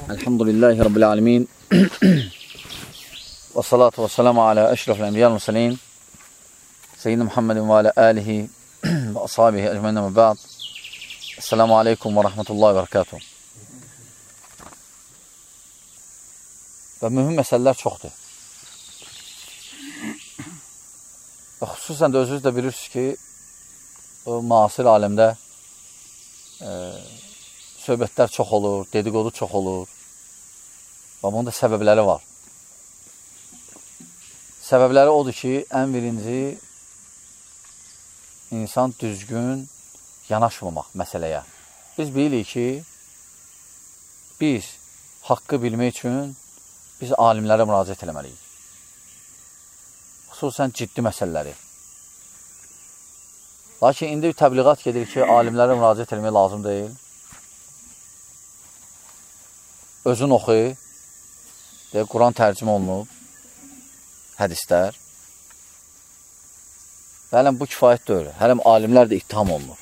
Elhamdülillahi Rabbil alemin. Və salatu və selamu alə əşrafil ənbiyyəl müsəlin. Seyyidina Muhammedin və alə alihi və ashabihi əcməyinə və bə'd. Esselamu aleykum və rəhmətullahi və bərəkatuhu. Və mühüm məsələlər çoxdur. Və xüsusən də özünüz də bilirsiniz ki, o müasir aləmdə söhbətlər çox olur, dedikodu çox olur. Və bunun da səbəbləri var. Səbəbləri odur ki, ən birinci insan düzgün yanaşmamaq məsələyə. Biz bilirik ki, biz haqqı bilmək üçün biz alimlərə müraciət eləməliyik. Xüsusən ciddi məsələləri. Lakin indi bir təbliğat gedir ki, alimlərə müraciət eləmək lazım deyil. Özün oxu, Quran tərcümə olunub, hədislər. Və hələm bu kifayət deyil. Hələm alimlər də ittiham olunur.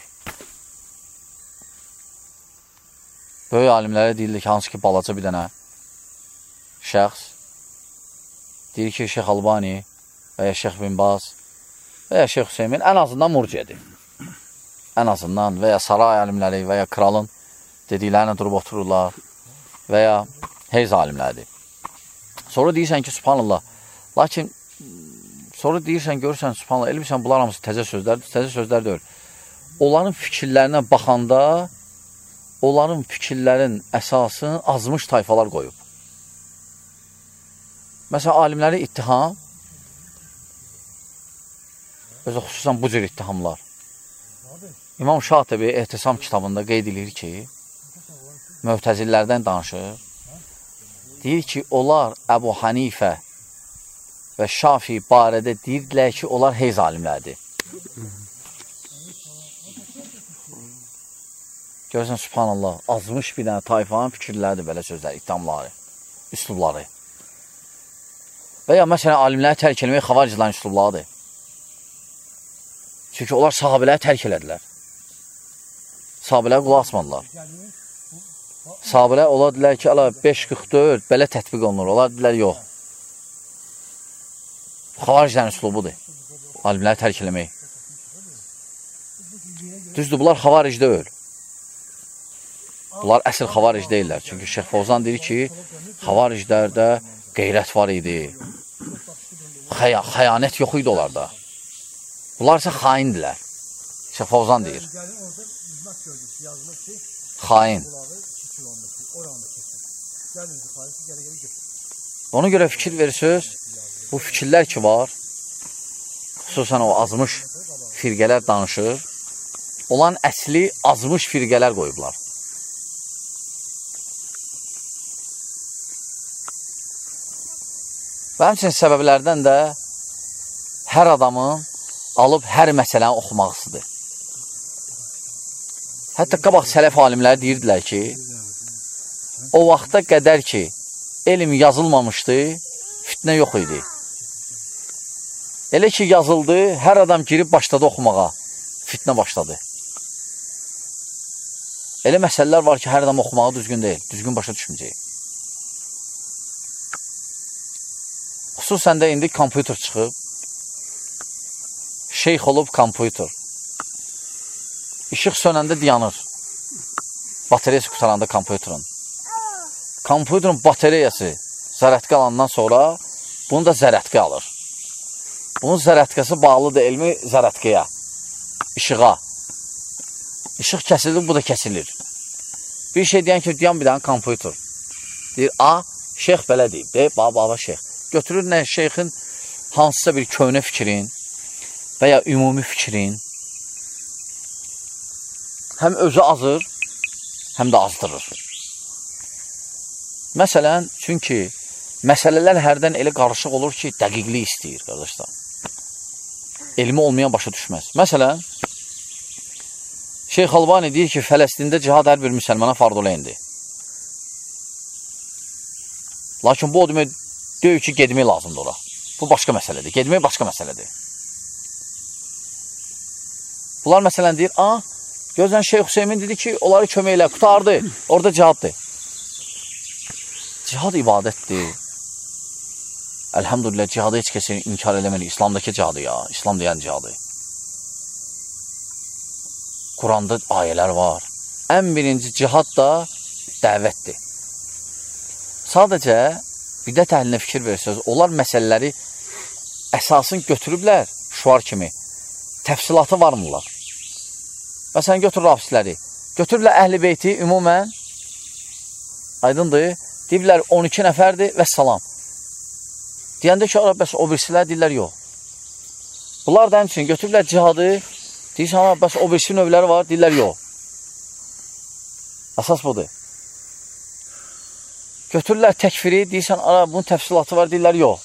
Böyük alimlərə deyilir ki, hansı ki balaca bir dənə şəxs deyir ki, Şeyx Albani və ya Şeyx Bin Baz və ya Şeyx Hüseymin ən azından murciədir. Ən azından və ya saray alimləri və ya kralın dediklərinə durub otururlar və ya heyz alimləridir. Sonra deyirsən ki, subhanallah, lakin sonra deyirsən, görürsən, subhanallah, elmirsən, bunlar hamısı təzə sözlər deyil. Onların fikirlərinə baxanda, onların fikirlərin əsasını azmış tayfalar qoyub. Məsələn, alimləri ittiham, özü xüsusən bu cür ittihamlar. İmam Şatibi Ehtisam kitabında qeyd edir ki, Möhtəzillərdən danışır. Deyir ki, onlar Əbu Hanifə və Şafi barədə deyirdilər ki, onlar heyz alimlərdir. Görürsən, subhanallah, azmış bir dənə tayfanın fikirləridir belə sözlər, ittihamları, üslubları. Və ya məsələn, alimləri tərk eləmək xavaricilərin üslublarıdır. Çünki onlar sahabələri tərk elədilər. Sahabələri qulaq asmadılar. Sahabələr ola dilər ki, 5.44 belə tətbiq olunur. Ola dilər, yox. Xavaricilərin üslubudur. Alimləri tərk eləmək. Düzdür, bunlar xavaric deyil. Bunlar əsl xavaric deyirlər. Çünki Şeyx Fovzan deyir ki, xavariclərdə qeyrət var idi. Xəyanət yox idi onlarda. Bunlar isə xaindilər. Şeyx Fovzan deyir. Xain. Ona görə fikir verirsiniz, bu fikirlər ki var, xüsusən o azmış firqələr danışır, olan əsli azmış firqələr qoyublar. Və həmçinin səbəblərdən də hər adamın alıb hər məsələni oxumağısıdır. Hətta qabaq sələf alimləri deyirdilər ki, o vaxta qədər ki, elm yazılmamışdı, fitnə yox idi. Elə ki, yazıldı, hər adam girib başladı oxumağa, fitnə başladı. Elə məsələlər var ki, hər adam oxumağı düzgün deyil, düzgün başa düşməyəcək. Xüsusən də indi kompüter çıxıb, şeyx olub kompüter. İşıq sönəndə dayanır, bateriyası qutaranda kompüterin. Kompüterin bateriyası zərətqə alandan sonra bunu da zərətqə alır. Bunun zərətqəsi bağlıdır elmi zərətqəyə, işığa. İşıq kəsilir, bu da kəsilir. Bir şey deyən ki, deyən bir dənə kompüter. Deyir, şeyx belə deyib, deyib, baba şeyx. Götürür nə şeyxin hansısa bir köhnə fikrin və ya ümumi fikrin həm özü azır, həm də azdırır. Məsələn, çünki məsələlər hərdən elə qarışıq olur ki, dəqiqlik istəyir, qardaşlar. Elmi olmayan başa düşməz. Məsələn, Şeyx Albani deyir ki, Fələstində cihad hər bir müsəlmana fard olayındır. Lakin bu o demək deyir ki, gedmək lazımdır ora. Bu başqa məsələdir. Gedmək başqa məsələdir. Bunlar məsələn deyir, gözdən Şeyx Hüseymin dedi ki, onları köməklə, qutardı, orada cihaddır. Cihad ibadətdir. Elhamdülillah, cihadı heç kəsin inkar eləməli. İslamdakı cihadı ya, İslam deyən cihadı. Quranda ayələr var. Ən birinci cihad da dəvətdir. Sadəcə, bidət əhlinə fikir verirsiniz, onlar məsələləri əsasını götürüblər, şuar kimi. Təfsilatı varmırlar. Məsələn, götür rafisləri. Götürürlər əhl-i beyti ümumən, aydındır, deyirlər 12 nəfərdir və salam. Deyəndə ki, bəs o birisilər deyirlər, yox. Bunlar da həmçinin götürürlər cihadı, deyirsən, bəs o birisi növləri var, deyirlər, yox. Əsas budur. Götürürlər təkfiri, deyirsən, bunun təfsilatı var, deyirlər, yox.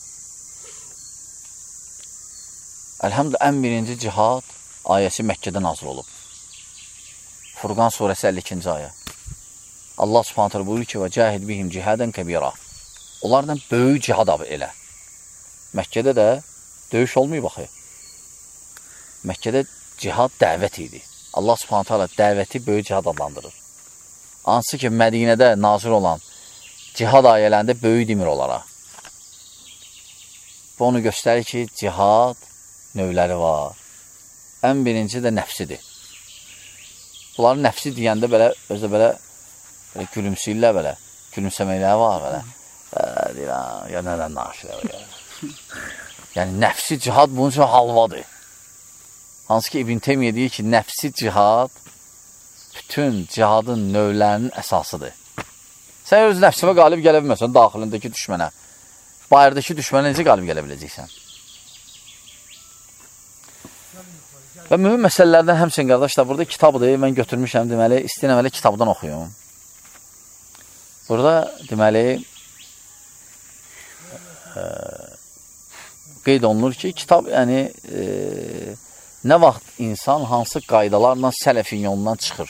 Əlhamdülillah, ən birinci cihad ayəsi Məkkədə nazil olub. Furqan surəsi 52-ci ayə. Allah subhanətlə buyurur ki, və cəhid bihim cihadən kəbira. Onlardan böyük cihad elə. Məkkədə də döyüş olmayıb baxı. Məkkədə cihad dəvət idi. Allah subhanətlə dəvəti böyük cihad adlandırır. Hansı ki, Mədinədə nazir olan cihad ayələrində böyük demir onlara. Bu onu göstərir ki, cihad növləri var. Ən birinci də nəfsidir. Bunların nəfsi deyəndə belə, özdə belə gülümsəyirlər belə, gülümsəməkləri var belə. Deyirəm, ya nədən naşirə. Yəni, nəfsi cihad bunun üçün halvadır. Hansı ki, İbn Teymiyyə deyir ki, nəfsi cihad bütün cihadın növlərinin əsasıdır. Sən öz nəfsivə qalib gələ bilməsən, daxilindəki düşmənə. Bayırdakı düşmənə necə qalib gələ biləcəksən? Və mühüm məsələlərdən həmçinin, qardaşlar, burada kitabıdır, mən götürmüşəm, deməli, istəyən kitabdan oxuyum. Burada, deməli, qeyd olunur ki, kitab, yəni, nə vaxt insan hansı qaydalarla sələfin yolundan çıxır?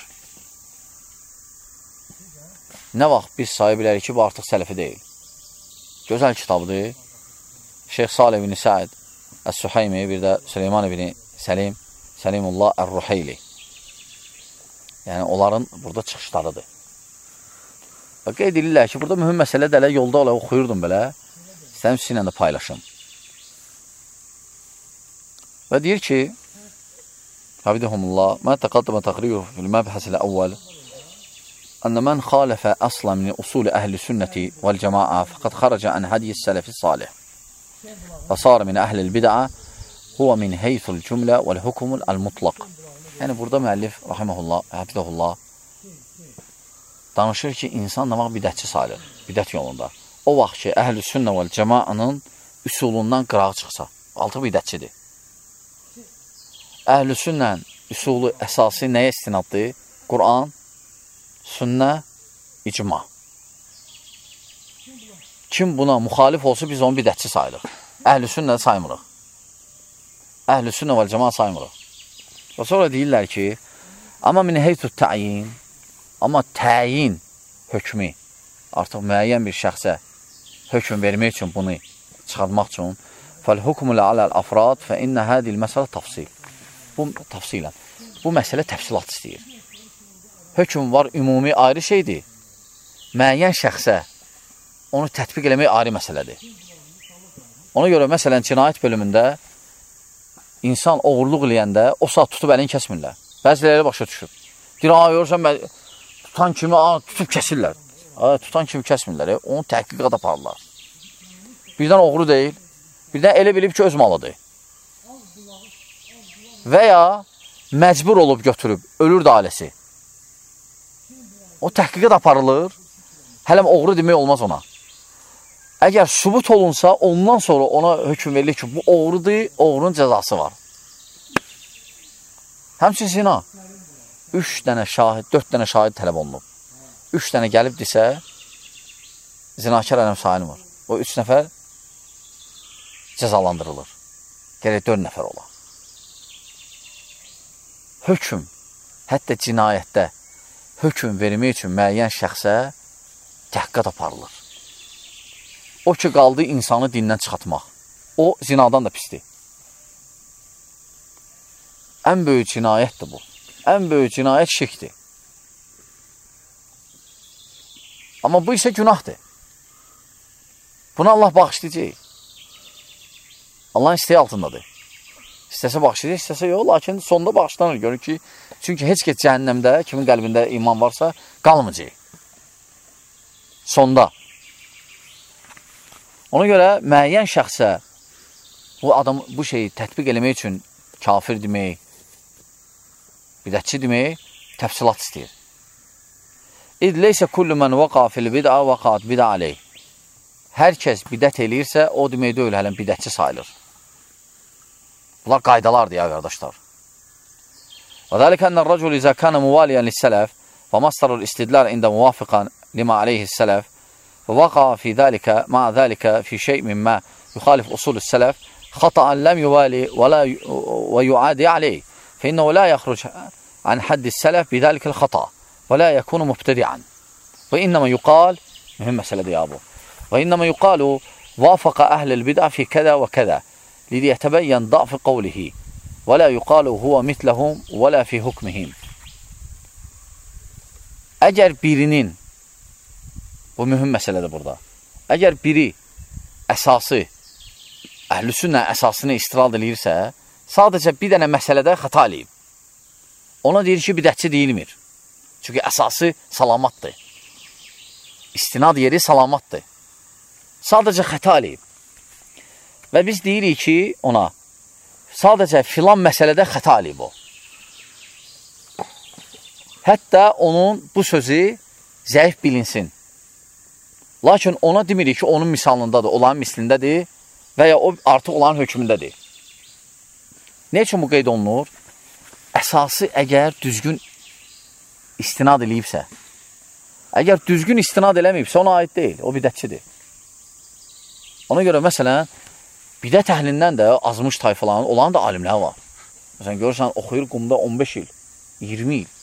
Nə vaxt biz sayı bilərik ki, bu artıq sələfi deyil? Gözəl kitabdır. Şeyx Salih ibn Səid Əs-Süheymi, bir də Süleyman ibn Səlimullah Ər-Ruheyli. Yəni, onların burada çıxışlarıdır. Və qeyd edirlər ki, burada mühüm məsələ də elə yolda ola oxuyurdum belə. İstəyim sizinlə də paylaşım. Və deyir ki, Habidəhumullah, mə təqaddımə təqriyu fil-məbhəsil əvvəl أن من خالف أصلا من أصول أهل السنة والجماعة فقد خرج عن هدي السلف الصالح فصار من أهل البدعة هو من حيث الجملة والحكم المطلق. Yani burada müəllif rahimehullah, hafizehullah danışır ki, insan nə vaxt bidətçi sayılır, bidət yolunda. O vaxt ki, əhl-i sünnə vəl cəmaanın üsulundan qırağı çıxsa, altı bidətçidir. Əhl-i sünnən üsulu əsası nəyə istinaddır? Quran, sünnə, icma. Kim buna müxalif olsa, biz onu bidətçi sayılır. Əhl-i sünnə saymırıq. Əhl-i sünnə vəl cəma saymırıq. Və sonra deyirlər ki, amma min heytü təyin, amma təyin hökmü, artıq müəyyən bir şəxsə hökm vermək üçün, bunu çıxartmaq üçün, fəl-hukmul aləl-afrad fə innə hədil məsələ tafsil. Bu, tafsilən. Bu məsələ təfsilat istəyir. Hökm var, ümumi ayrı şeydir. Müəyyən şəxsə onu tətbiq eləmək ayrı məsələdir. Ona görə, məsələn, cinayət bölümündə insan oğurluq eləyəndə o saat tutub əlini kəsmirlər. Bəziləri başa düşür. Deyir, görürsən, tutan kimi tutub kəsirlər. Tutan kimi kəsmirlər. Onu təhqiqat aparırlar. Birdən oğru deyil. Birdən elə bilib ki, öz malıdır. Və ya məcbur olub götürüb, ölür də ailəsi. O təhqiqat aparılır. Hələm oğru demək olmaz ona. Əgər sübut olunsa, ondan sonra ona hökm verilir ki, bu oğrudur, oğrunun cəzası var. Həmçin zina. 3 dənə şahid, 4 dənə şahid tələb olunub. 3 dənə gəlib desə, zinakar ələm sayılmır. O 3 nəfər cəzalandırılır. Gərək 4 nəfər ola. Hökm, hətta cinayətdə hökm vermək üçün müəyyən şəxsə təhqiqat aparılır. O ki, qaldı insanı dindən çıxartmaq. O, zinadan da pisdir. Ən böyük cinayətdir bu. Ən böyük cinayət şirkdir. Amma bu isə günahdır. Bunu Allah bağışlayacaq. Allahın istəyi altındadır. İstəsə bağışlayacaq, istəsə yox, lakin sonda bağışlanır. Görür ki, çünki heç keç cəhənnəmdə, kimin qəlbində iman varsa, qalmayacaq. Sonda. Ona görə müəyyən şəxsə bu şeyi tətbiq eləmək üçün kafir demək, bidətçi demək, təfsilat istəyir. İd leysə kullu mən vəqa fil bid'a vəqat bid'a aleyh. Hər kəs bidət eləyirsə, o demək deyil, hələn bidətçi sayılır. Bunlar qaydalardır ya, qardaşlar. Və dəlikə ənər rəcul izə kənə müvaliyən lis-sələf və mastarul istidlər ində muvafiqan lima aleyhis-sələf və vəqa fi dəlikə, ma'a dəlikə fi şey mimmə yuxalif usulü-sələf خطأ لم يوالي ويعادي عليه فإنه لا يخرج عن حد السلف بذلك الخطأ ولا يكون مبتدعا وإنما يقال مهم مسألة يا أبو وإنما يقال وافق أهل البدع في كذا وكذا ليتبين ضعف قوله ولا يقال هو مثلهم ولا في حكمهم. Əgər birinin, bu mühüm məsələdir burada, əgər biri əsası Əhl-i sünnə əsasını istirad edirsə, sadəcə bir dənə məsələdə xəta eləyib. Ona deyir ki, bidətçi deyilmir. Çünki əsası salamatdır. İstinad yeri salamatdır. Sadəcə xəta eləyib. Və biz deyirik ki, ona, sadəcə filan məsələdə xəta eləyib o. Hətta onun bu sözü zəif bilinsin. Lakin ona demirik ki, onun misalındadır, onların mislindədir və ya o artıq onların hökmündədir. Ne üçün bu qeyd olunur? Əsası əgər düzgün istinad eləyibsə, əgər düzgün istinad eləməyibsə, ona aid deyil, o bidətçidir. Ona görə, məsələn, bidət əhlindən də azmış tayfaların, olan da alimlər var. Məsələn, görürsən, oxuyur qumda 15 il, 20 il.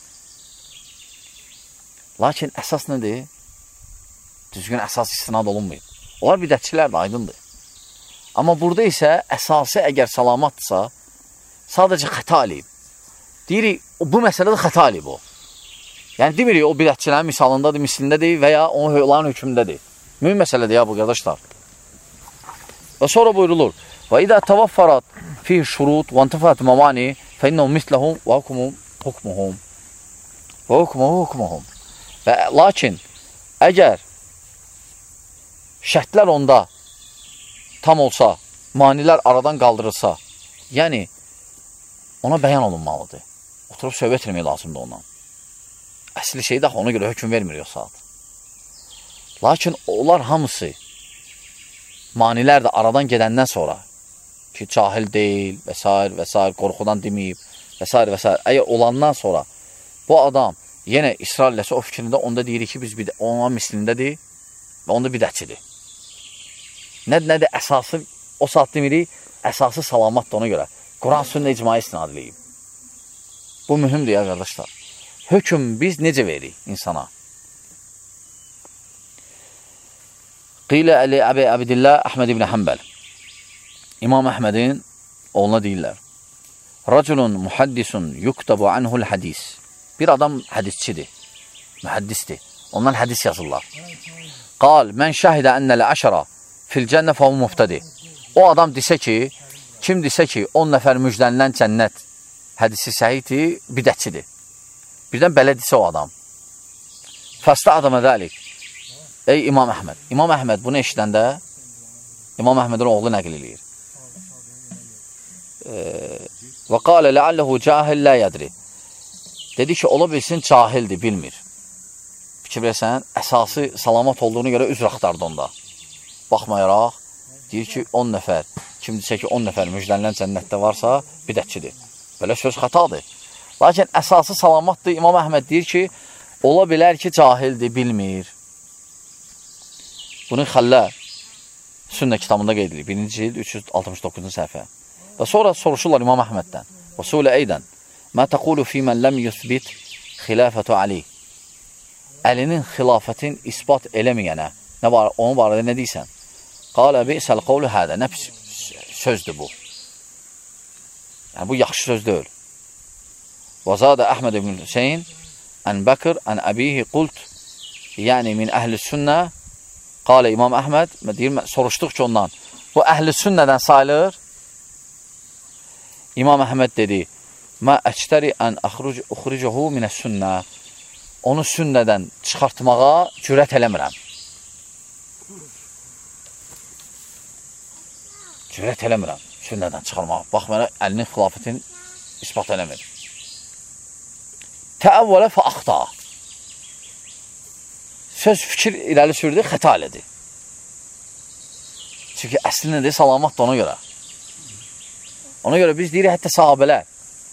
Lakin əsas nədir? Düzgün əsas istinad olunmayıb. Onlar bidətçilər də aydındır. Amma burada isə əsası əgər salamatdırsa, sadəcə xəta eləyib. Deyirik, bu məsələdə xəta eləyib o. Yəni, demirik, o bidətçilərin misalındadır, mislindədir və ya onların hökmündədir. Mühüm məsələdir ya bu, qardaşlar. Və sonra buyurulur, və idə təvəffərat fi şurut və antəfət məmani fə innəhum misləhum və hukmuhum. Və hukmuhum. Və lakin, əgər şərtlər onda tam olsa, manilər aradan qaldırılsa, yəni, ona bəyan olunmalıdır. Oturub söhbət etmək lazımdır ondan. Əsli şey də ona görə hökm vermir o saat. Lakin onlar hamısı, manilər də aradan gedəndən sonra, ki, cahil deyil, və s. qorxudan deməyib, və s. Əgər olandan sonra, bu adam yenə israr eləsə o fikrində, onda deyirik ki, biz onun mislindədir və onda bidətçidir. Nədir əsası, o saat demirik, əsası salamatdır ona görə. Quran sünnə icmai istinad edib. Bu mühümdür ya, qardaşlar. Hökm biz necə veririk insana? Qilə əli Əbi Əbdillah Əhməd ibn Həmbəl. İmam Əhmədin oğluna deyirlər. Raculun muhaddisun yuktabu anhul hadis. Bir adam hədisçidir, mühəddisdir. Ondan hədis yazırlar. Qal, mən şəhidə ənələ əşərə fil cənnə fəhu muftədi. O adam desə ki, kim desə ki, 10 nəfər müjdənilən cənnət hədisi səhiydir, bidətçidir. Birdən belə desə o adam. Fəstə adama dəlik. Ey İmam Əhməd. İmam Əhməd bunu eşidəndə, İmam Əhmədin oğlu nəql eləyir. Və qalə ləalləhu cahil lə yədri. Dedi ki, ola bilsin cahildir, bilmir. Fikir versən, əsası salamat olduğunu görə üzr axtardı onda. Baxmayaraq, deyir ki, 10 nəfər, kim desə ki, 10 nəfər müjdənilən cənnətdə varsa, bidətçidir. Belə söz xətadır. Lakin əsası salamatdır. İmam Əhməd deyir ki, ola bilər ki, cahildir, bilmir. Bunu Xəllə sünnə kitabında qeyd edilir. 1-ci cild 369-cu səhifə. Və sonra soruşurlar İmam Əhməddən. Və sulə eydən. Mə təqulu fīmən ləm yüsbit xilafətu Ali. Əlinin xilafətin ispat eləməyənə, onun barədə nə deysən? Qalə bi'səl qavlu hədə. Nə pis sözdür bu? Yəni, bu yaxşı söz deyil. Və zadə Əhməd ibn Hüseyin ən Bəkir, ən əbihi qult, yəni min əhl-i sünnə Qalə İmam Əhməd, deyir, soruşduq ki ondan, bu əhl-i sünnədən sayılır? İmam Əhməd dedi, mə əçtəri ən uxricuhu minəs sünnə. Onu sünnədən çıxartmağa cürət eləmirəm. Cürət eləmirəm sünnədən çıxarmağa. Bax, mənə əlinin xilafətini ispat eləmir. Təəvvələ fəaxta. Söz fikir irəli sürdü, xəta elədi. Çünki əsli nədir? Salamat da ona görə. Ona görə biz deyirik, hətta sahabələr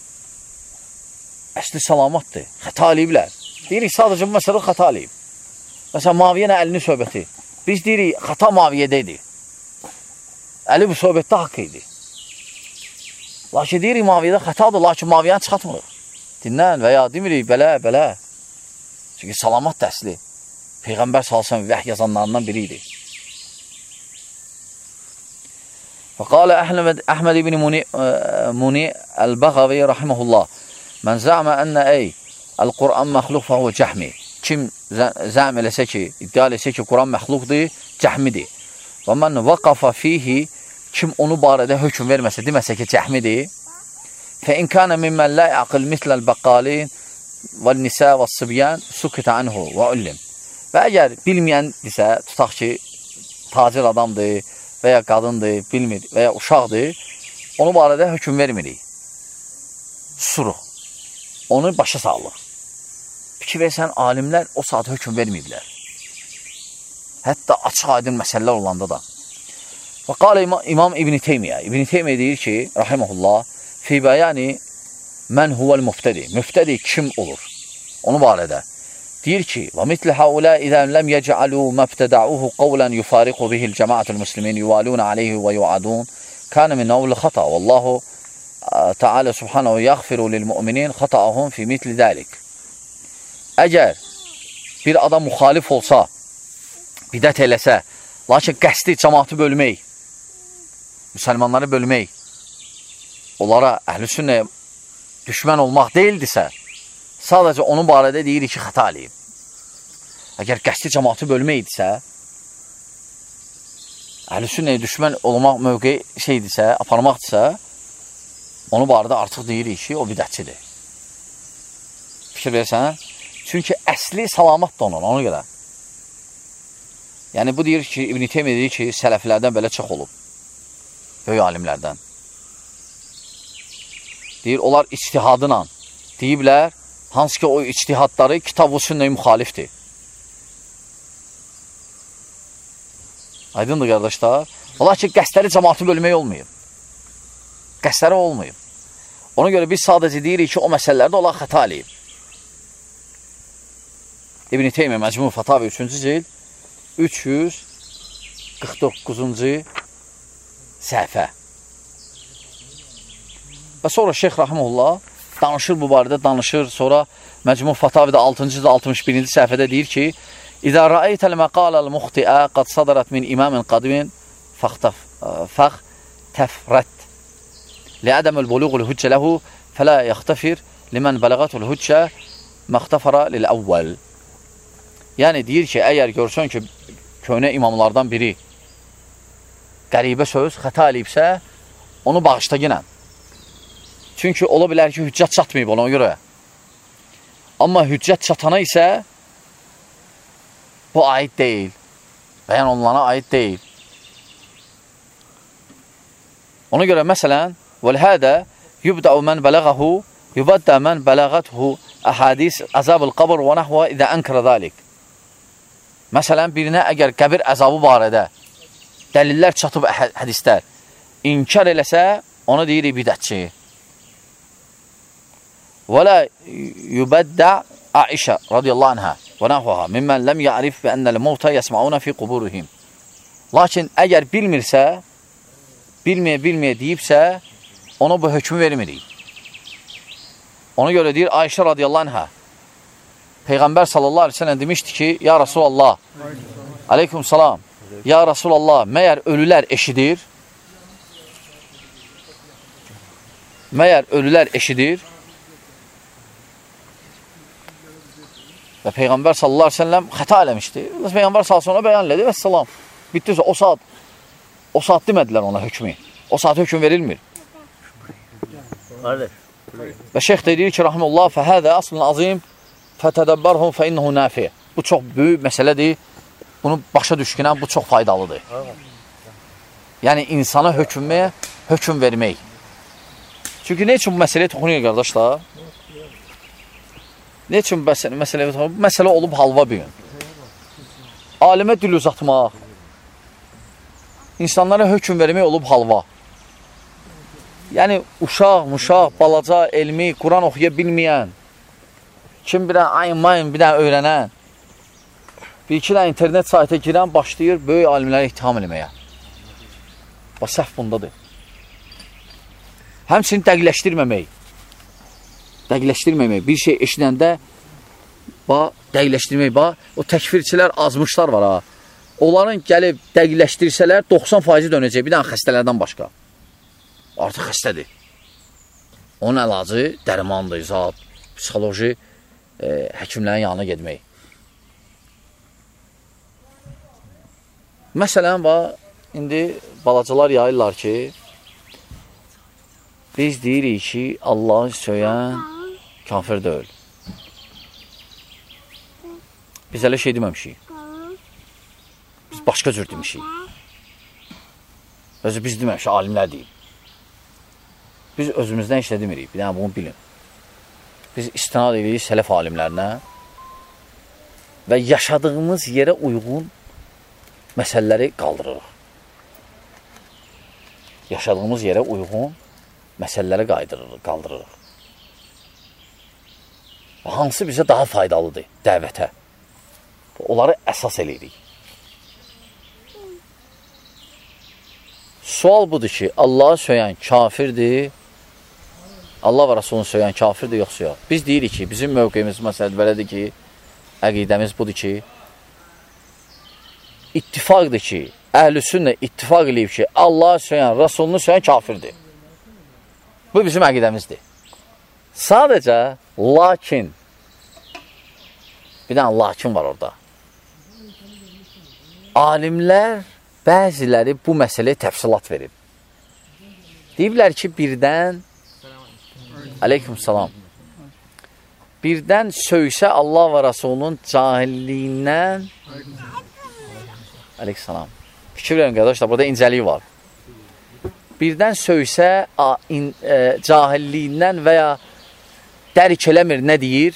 əsli salamatdır, xəta eləyiblər. Deyirik, sadəcə bu məsələ xəta eləyib. Məsələn, Muaviyyənə əlinin söhbəti. Biz deyirik, xəta Muaviyyədə idi. Əli bu söhbətdə haqq idi. Lakin deyirik, Muaviyyədə xətadır, lakin Muaviyyəni çıxatmırıq. Dinlən və ya demirik, belə. Çünki salamat da əsli. Peyğəmbər salsan vəh yazanlarından biri idi. فقال أحمد بن مني البغوي رحمه الله من زعم أن القرآن مخلوق فهو cəhmi. Kim zəm eləsə ki, iddia eləsə ki, Quran məxluqdur, cəhmidir. Və mən vaqafa fihi, kim onu barədə hökm verməsə, deməsə ki, cəhmidir. Fə in kana mimmen la yaqil misləl bəqqalin və nisə və sıbyan sukita anhu və ullim. Və əgər bilməyəndirsə, tutaq ki, tacir adamdır və ya qadındır, bilmir və ya uşaqdır, onu barədə hökm vermirik. Susuruq. Onu başa sağlıq. Fikir versən, alimlər o saat hökm verməyiblər. Hətta açıq aydın məsələlər olanda da. Və qalə İmam İbn Teymiyyə. İbn Teymiyyə deyir ki, rahiməhullah, fi bəyani mən huvəl müftədi. Müftədi kim olur? Onu barədə. Deyir ki, və mitli haula izən ləm yəcəalu məbtədəuhu qavlən yufariqu bihil cəmaətul muslimin yuvalun aleyhi və yuadun kənə min navlı xata. Vallahu Teala subhanahu yəğfiru lil müminin xataahum fi mitli dəlik. Əgər bir adam müxalif olsa, bidət eləsə, lakin qəsdi cəmaatı bölmək, müsəlmanları bölmək, onlara əhl-i sünnəyə düşmən olmaq deyildirsə, sadəcə onun barədə deyirik ki, xəta eləyib. Əgər qəsdi cəmaatı bölməkdirsə, əhl-i sünnəyə düşmən olmaq mövqeyi şeydirsə, aparmaqdırsa, onu barədə artıq deyirik ki, o bidətçidir. Fikir versən? Çünki əsli salamatdır onun, ona görə. Yəni, bu deyir ki, İbn Teymiyyə deyir ki, sələflərdən belə çox olub. Böyük alimlərdən. Deyir, onlar ictihadına deyiblər, hansı ki, o ictihadları kitab-ı sünnəyə müxalifdir. Aydındır, qardaşlar. Ola ki, qəsdləri cəmaatı bölmək olmayıb. Qəsdləri olmayıb. Ona görə biz sadəcə deyirik ki, o məsələlərdə onlar xəta eləyib. İbn Teymiyyə Məcmu Fatavi 3-cü cild 349-cu səhifə. Və sonra Şeyx Rahimullah danışır bu barədə, danışır. Sonra Məcmu Fatavidə 6-cı da 61-ci səhifədə deyir ki, İzə rəaytəl məqaləl muxtiə qad sadarət min imamin qadimin fəx təfrət liədəmül buluğul hüccə ləhu fələ yaxtafir limən bələğətul hüccə məxtəfərə lil-əvvəl. Yəni, deyir ki, əgər görsən ki, köhnə imamlardan biri qəribə söz, xəta eləyibsə, onu bağışda ginən. Çünki ola bilər ki, hüccət çatmayıb ona görə. Amma hüccət çatana isə bu aid deyil. Bəyan onlara aid deyil. Ona görə, məsələn, وَلْهَذَا يُبْدَعُ مَنْ بَلَغَهُ يُبَدَّى مَنْ بَلَغَتْهُ أَحَادِيث عَذَابِ الْقَبْرِ وَنَحْوَ إِذَا أَنْكَرَ ذَلِكَ. Məsələn, birinə əgər qəbir əzabı barədə dəlillər çatıb hədislər inkar eləsə, ona deyirik bidətçi. وَلَا يُبَدَّعْ عَائِشَةَ رَضِيَ اللّٰهُ عَنْهَا وَنَحْوَهَا مِمَّنْ لَمْ يَعْرِفْ بِأَنَّ الْمَوْتَ يَسْمَعُونَ فِي قُبُورِهِمْ. Lakin əgər bilmirsə, bilməyə deyibsə, ona bu hökmü vermirik. Ona görə deyir Ayşə radiyallahu anhə, Peyğəmbər sallallahu aleyhi ve sellem demişdi ki, Ya Rasulallah, aleyküm salam, Ya Rasulallah, məyər ölülər eşidir? Məyər ölülər eşidir? Və Peyğəmbər sallallahu aleyhi ve sellem xəta eləmişdi. Peyğəmbər sallallahu aleyhi ve sellem bəyan elədi və salam. Bitdirsə o saat demədilər ona hökmü. O saat hökm verilmir. Və şeyx deyir ki, rahimullah, fəhədə aslın azim fətədəbbərhum fəinnəhu nəfi. Bu çox böyük məsələdir. Bunu başa düşkünən bu çox faydalıdır. Yəni, insana hökm vermək. Çünki nə üçün bu məsələyə toxunuyor, qardaşlar? Nə üçün məsələyə toxunuyor? Bu məsələ olub halva bir gün. Alimə dil uzatmaq, insanlara hökm vermək olub halva. Yəni, uşaq, balaca, elmi, Quran oxuya bilməyən, kim bir ayın, bir dənə öyrənən, bir-iki dənə internet saytə girən, başlayır böyük alimləri ittiham eləməyə. Bax, səhv bundadır. Həmçinin dəqiqləşdirməmək. Bir şey eşidəndə, dəqiqləşdirmək, o təkfirçilər azmışlar var ha. Onların gəlib dəqiqləşdirsələr 90% dönəcək bir dənə xəstələrdən başqa. Artıq xəstədir. Onun əlacı dərmandır, zat, psixoloji həkimlərin yanına getmək. Məsələn, indi balacalar yayırlar ki, biz deyirik ki, Allahı söyən kafir deyil. Biz elə şey deməmişik. Biz başqa cür demişik. Özü biz deməmişik, alimlər deyib. Biz özümüzdən işlə demirik, bir dənə bunu bilin. Biz istinad edirik sələf alimlərinə və yaşadığımız yerə uyğun məsələləri qaldırırıq. Yaşadığımız yerə uyğun məsələləri qaldırırıq. Hansı bizə daha faydalıdır dəvətə? Onları əsas eləyirik. Sual budur ki, Allah'ı söyən kafirdir, Allah və Rasulunu söyən kafirdir, yoxsa yox. Biz deyirik ki, bizim mövqeyimiz məsələdir, belədir ki, əqidəmiz budur ki, ittifaqdır ki, əhl-i sünnə ittifaq eləyib ki, Allah'ı söyən, Rasulunu söyən kafirdir. Bu bizim əqidəmizdir. Sadəcə, lakin, bir dənə lakin var orada. Alimlər, bəziləri bu məsələyə təfsilat verib. Deyiblər ki, birdən, aleykümsalam, birdən söysə Allah və Rasulunun cahilliyindən, aleykümsalam, fikir verin qardaşlar, burada incəliyi var. Birdən söysə cahilliyindən və ya dərk eləmir nə deyir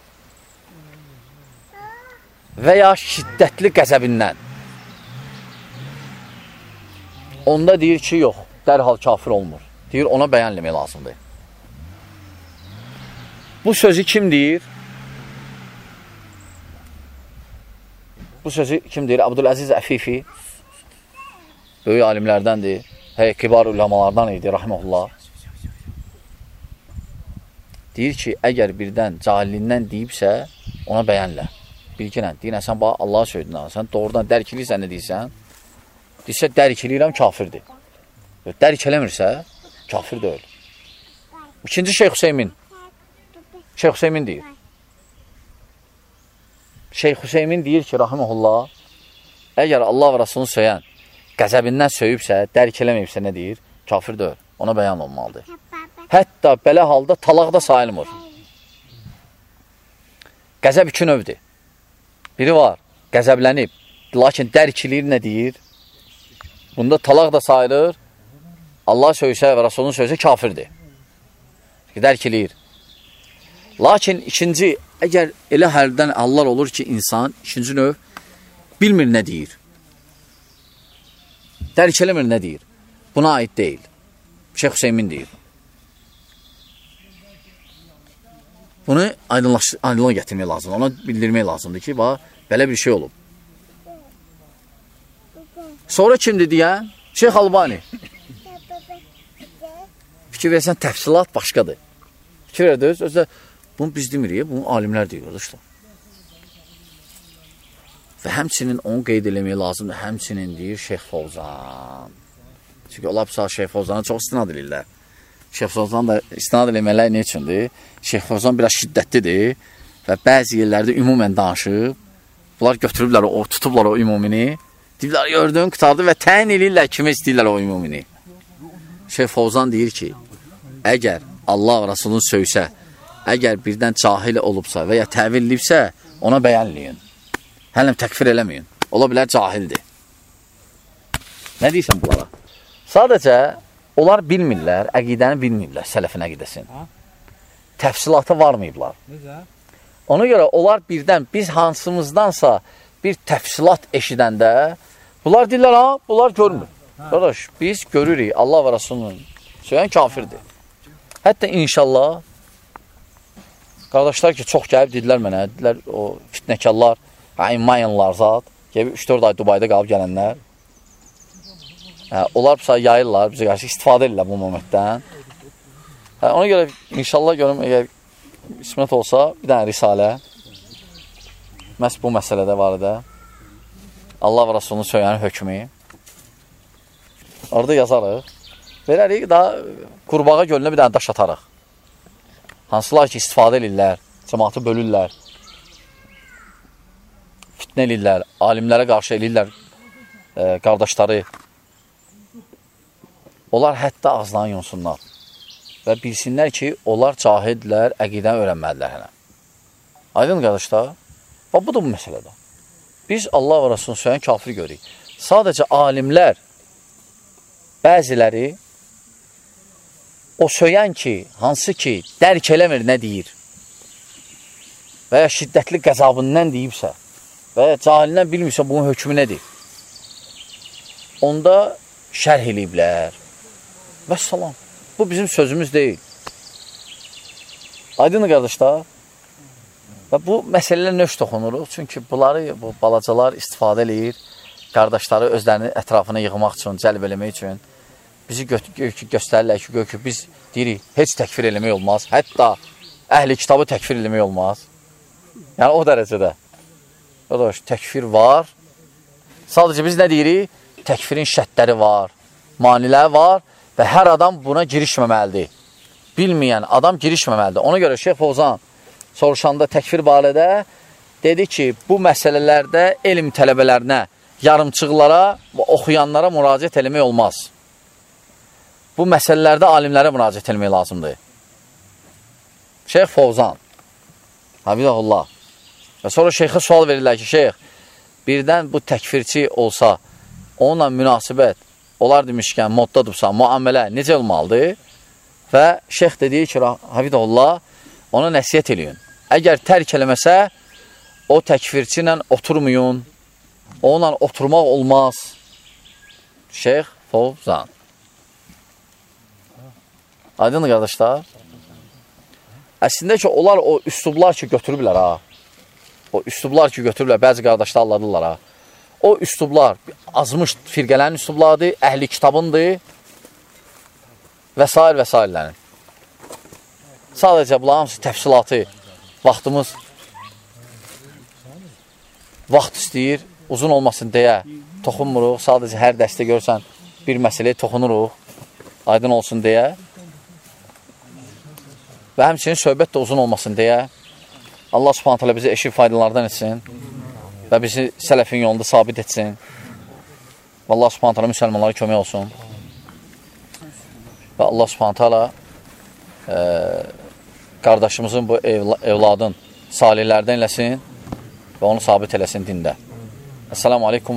və ya şiddətli qəzəbindən. Onda deyir ki, yox, dərhal kafir olmur. Deyir, ona bəyan eləmək lazımdır. Bu sözü kim deyir? Bu sözü kim deyir? Abdüləziz Əfifi, böyük alimlərdəndir, kibar ulamalardan idi, rahməhullah. Deyir ki, əgər birdən cahilliyindən deyibsə, ona bəyənlə. Bilginən, deyirən, sən bax, Allah'a söydün, sən doğrudan dərk eləyirsən, nə deyirsən? Deyirsə, dərk eləyirəm, kafirdir. Dərk eləmirsə, kafir deyil. İkinci Şeyx Hüseymin. Şeyx Hüseymin deyir. Şeyx Hüseymin deyir ki, rahiməhullah, əgər Allah və Rasulunu söyən, qəzəbindən söyübsə, dərk eləməyibsə, nə deyir? Kafir deyil. Ona bəyan olmalıdır. Hətta belə halda talaq da sayılmır. Qəzəb iki növdür. Biri var, qəzəblənib, lakin dərk eləyir, nə deyir? Bunda talaq da sayılır, Allah söysə və Rasulun söysə kafirdir. Dərk eləyir. Lakin ikinci, əgər elə həldən hallar olur ki, insan, ikinci növ, bilmir nə deyir. Dərk eləmir nə deyir. Buna aid deyil. Şeyx Hüseymin deyir. Bunu aydınlığa gətirmək lazımdır. Ona bildirmək lazımdır ki, belə bir şey olub. Sonra kimdir deyən? Şeyx Albani. Fikir versən, təfsilat başqadır. Fikir verdiniz, özdə bunu biz demirik, bunu alimlər deyir, qardaşlar. Və həmçinin onu qeyd eləmək lazımdır, həmçinin deyir Şeyx Fovzan. Çünki onlar Şeyx Fovzana çox istinad edirlər. Şeyx Fovzan da istinad eləmələr nə üçündür? Şeyx Fovzan biraz şiddətlidir və bəzi yerlərdə ümumən danışıb, bunlar götürüblər, tutublar o ümumini, deyirlər, gördün, qutardı və təyin edirlər kimi istəyirlər o ümumini. Şeyh Fovzan deyir ki, əgər Allah və Rasulun söysə, əgər birdən cahil olubsa və ya təvillibsə, ona bəyənləyin. Hələm təkfir eləməyin. Ola bilər cahildir. Nə deyirsən bunlara? Sadəcə, onlar bilmirlər, əqidəni bilmirlər, sələfin əqidəsini. Təfsilatı varmayıblar. Ona görə onlar birdən, biz hansımızdansa bir təfsilat eşidəndə, bunlar deyirlər, ha, bunlar görmür. Qardaş, biz görürük, Allah və Rasulunun söyləyən kafirdir. Hətta inşallah, qardaşlar ki, çox gəlib dedilər mənə, dedilər o fitnəkarlar, ayınmayanlar zat, gəlib 3-4 ay Dubayda qalıb gələnlər. Onlar yayırlar, bizə qarşı istifadə edirlər bu momentdən. Ona görə inşallah görüm, əgər ismət olsa, bir dənə risalə, məhz bu məsələdə var edə, Allah və Rasulunun söyləyən hökmü, orada yazarıq, verərik, daha qurbağa gölünə bir dənə daş atarıq. Hansılar ki, istifadə edirlər, cəmaatı bölürlər, fitnə edirlər, alimlərə qarşı edirlər qardaşları. Onlar hətta ağızlarını yonsunlar və bilsinlər ki, onlar cahidlər, əqidəni öyrənməlidirlər hələ. Aydın qardaşlar, bu da bu məsələdə. Biz Allah və Rasulun söyləyən kafiri görürük. Sadəcə alimlər, bəziləri, o söyləyən ki, hansı ki, dərk eləmir nə deyir və ya şiddətli qəzabından deyibsə və ya cahilindən bilmirsə bunun hökmü nədir? Onda şərh eləyiblər. Və salam. Bu bizim sözümüz deyil. Aydın qardaşlar. Və bu məsələlər nöş toxunuruq. Çünki bunları, bu balacalar istifadə eləyir. Qardaşları özlərinin ətrafına yığmaq üçün, cəlb eləmək üçün. Bizi göstərirlər ki, biz deyirik, heç təkfir eləmək olmaz. Hətta əhli kitabı təkfir eləmək olmaz. Yəni o dərəcədə. Qardaş, təkfir var. Sadəcə biz nə deyirik? Təkfirin şərtləri var, maniləri var və hər adam buna girişməməlidir. Bilməyən adam girişməməlidir. Ona görə Şeyh Fovzan soruşanda təkfir barədə dedi ki, bu məsələlərdə elm tələbələrinə, yarımçıqlara və oxuyanlara müraciət eləmək olmaz. Bu məsələlərdə alimlərə müraciət eləmək lazımdır. Şeyh Fovzan, Habibullah. Və sonra şeyxə sual verirlər ki, şeyx, birdən bu təkfirçi olsa, onunla münasibət, onlar demişkən, moddadırsa, müamilə necə olmalıdır? Və şeyx dediyi ki, Habibullah, ona nəsiyyət eləyin. Əgər tərk eləməsə, o təkfirçi ilə oturmayın, onunla oturmaq olmaz. Şeyx Fovzan. Aydın qardaşlar. Əslində ki, onlar o üslublar ki, götürürlər, ha. O üslublar ki, götürürlər, bəzi qardaşlar alladırlar, ha. O üslublar azmış firqələrin üslublardır, əhli kitabındır və s. Sadəcə bunların hamısı təfsilatı, vaxtımız vaxt istəyir, uzun olmasın deyə toxunmuruq. Sadəcə hər dəstə görsən bir məsələyə toxunuruq, aydın olsun deyə. Və həmçinin söhbət də uzun olmasın deyə Allah subhanət hələ bizi eşib faydalardan etsin və bizi sələfin yolunda sabit etsin. Və Allah subhanət hələ müsəlmanlara kömək olsun. Və Allah subhanət hələ qardaşımızın bu evladın salihlərdən eləsin və onu sabit eləsin dində. Esselamu aleykum.